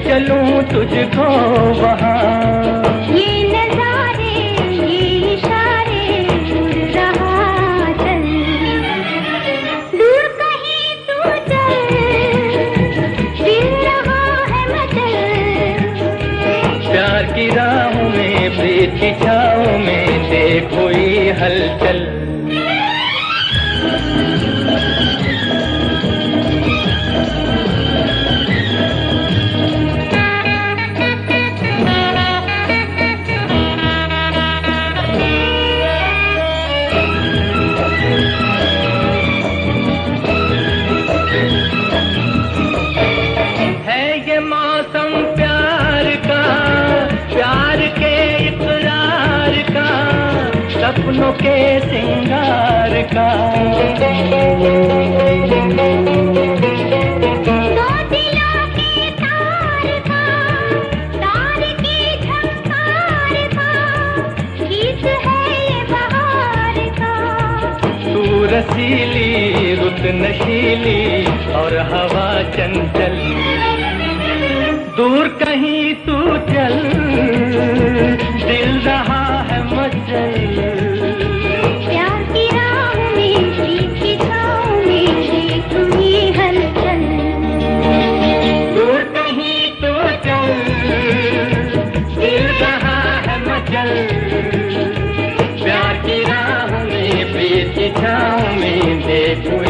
चलूं तुझको वहाँ। ये नजारे ये इशारे उड़ रहा चल, दूर कहीं तू चल, दिल रहा है मचल। प्यार की राहों में प्रीत की छाँव में देखो ये हलचल। मौसम प्यार का, प्यार के इकरार का, सपनों के सिंगार का। दो दिलों के तार का, तार की झंकार का, गीत है ये बहार का। तू रसीली रुत नशीली और हवा चंचल, दूर कहीं तू चल, दिल रहा है मचल। प्यार की राह में प्रीत की छाँव में देखो ये हलचल, दूर कहीं तू चल, दिल रहा है मचल। प्यार की राह में प्रीत की छाँव में देखो